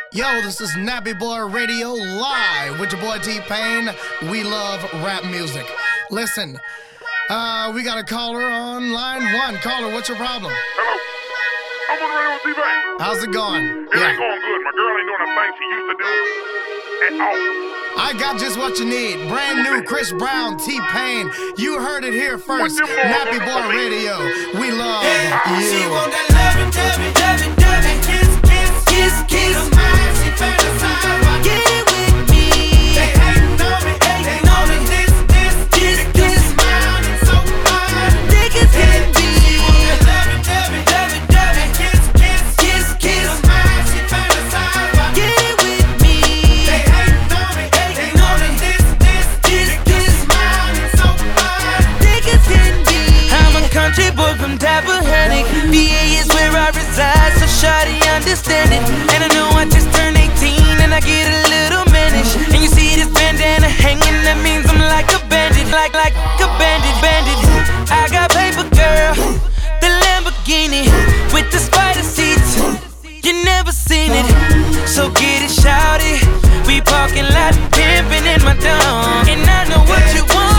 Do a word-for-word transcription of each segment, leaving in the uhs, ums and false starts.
Yo, this is Nappy Boy Radio live with your boy T-Pain. We love rap music. Listen, uh, we got a caller on line one. Caller, what's your problem? Hello. I'm on the radio with T-Pain. How's it going? It Yeah. ain't going good. My girl ain't doing the thing she used to do at all. I got just what you need. Brand new Chris Brown, T-Pain. You heard it here first. What them boys Nappy on Boy the Radio. We love She you. want that loving, loving, loving, loving, kiss, kiss, kiss, kiss. Her mind, she fantasize about getting with me. They hating on me, hating on me. This, this, this, this. Mine is so fine. Niggas hit me. She want that loving, loving, loving, loving, kiss, kiss, kiss, kiss. Her mind, she fantasize about getting with me. They hating on me, hating on me. This, this, this, this. Mine is so fine. Niggas hit me. I'm a country boy from Tappahannock. V A is where I reside, so shawty understand it. And I know I just turned eighteen and I get a little mannish. And you see this bandana hanging, that means I'm like a bandit, like like a bandit, bandit. I got paper, girl, the Lamborghini with the spider seats. You never seen it, so get it, shawty. We parking lot pimping in my dome, and I know what you want.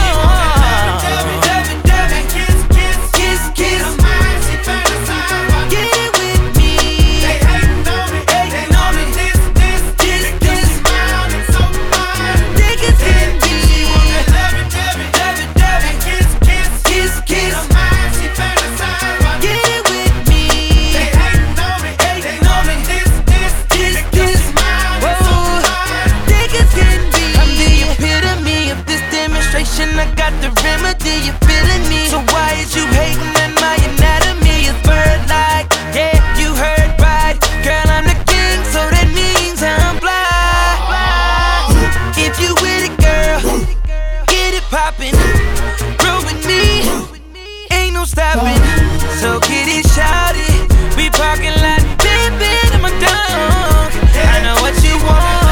I got the remedy, you feeling me? So why is you hating on my anatomy? It's bird-like, yeah, you heard right. Girl, I'm the king, so that means I'm fly. If you with it, girl, get it poppin'. Roll with me, ain't no stopping. So get it shouted, we parking lot, pimpin' in my dunk. I know what you want.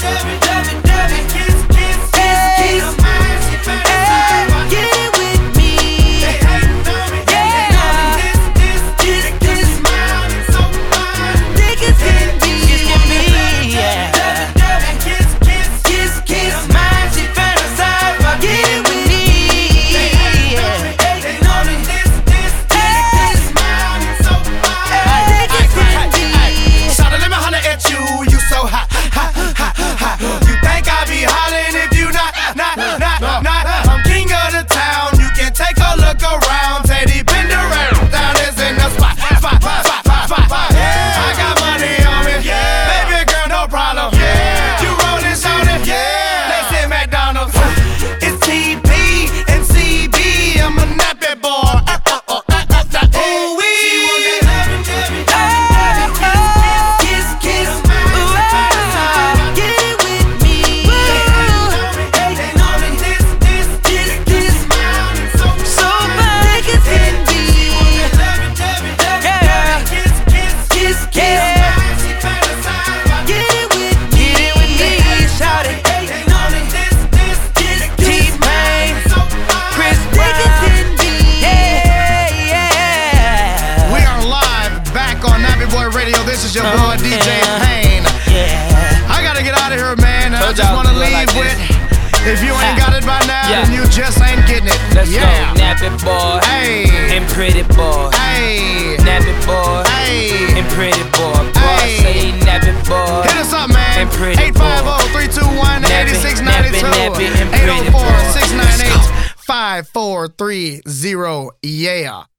This is your boy D J Pain. Yeah. I gotta get out of here, man. I just wanna leave like with, if you ain't got it by now, yeah, then you just ain't getting it. Let's yeah. go, Nappy Boy. Hey. And Pretty Boy. Hey. Nappy Boy. Hey. And Pretty Boy. Boy, hey. say Nappy Boy. Hit us up, man. And Pretty eight five zero, three two one, eight six nine two. Nappy, Nappy, and eight oh four, Pretty six nine eight, five four three zero. Yeah.